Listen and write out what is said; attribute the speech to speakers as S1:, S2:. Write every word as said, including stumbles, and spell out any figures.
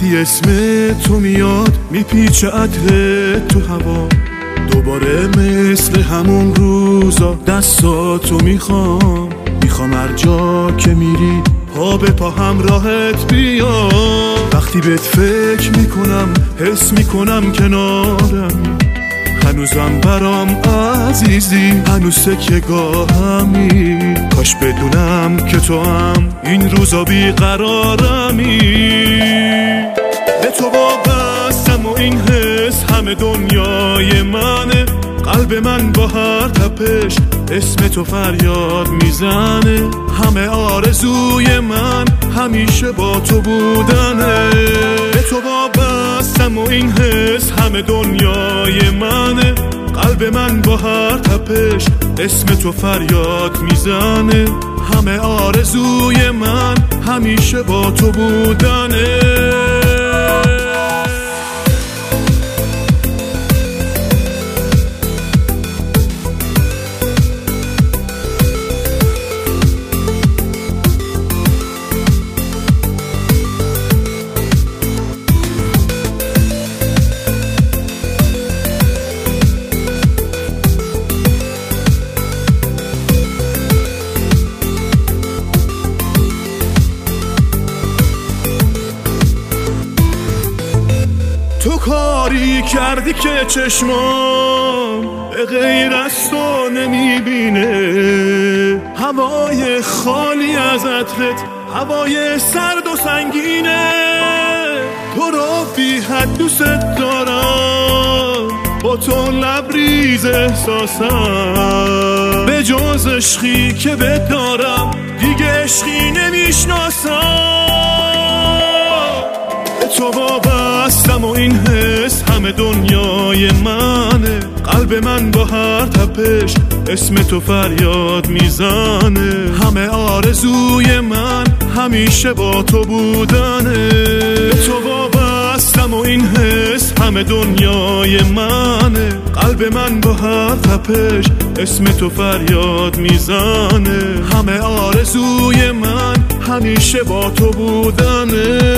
S1: وقتی اسم تو میاد میپیچه عطر تو هوا، دوباره مثل همون روزا دستاتو میخوام، میخوام هر جا که میری پا به پا همراهت بیام. وقتی بهت فکر میکنم حس میکنم کنارم، هنوزم برام عزیزی، هنوز سکه‌گاهمی. کاش بدونم که تو هم این روزا بیقرارمی. به تو وابستم و این حس همه دنیای منه، قلب من با هر تپش اسم تو فریاد میزنه. همه آرزوی من همیشه با تو بودنه. به تو وابستم و این حس همه دنیای منه، قلب من با هر تپش اسم تو فریاد میزنه. همه آرزوی من همیشه با تو بودنه. تو کاری کردی که چشمام به غیر از تو نمیبینه، هوای خالی از عطرت هوای سرد و سنگینه. تو رو بی حد دوست دارم، با تو لبریز احساسم، به جز عشقی که بهت دارم دیگه عشقی نمیشناسم. تو وابستم و این حس همه دنیای منه، قلب من با هر تپش اسم تو فریاد میزنه. همه آرزوی من همیشه با تو بودنه. تو وابستم و این حس همه دنیای منه، قلب من با هر تپش اسم تو فریاد میزنه. همه آرزوی من همیشه با تو بودنه.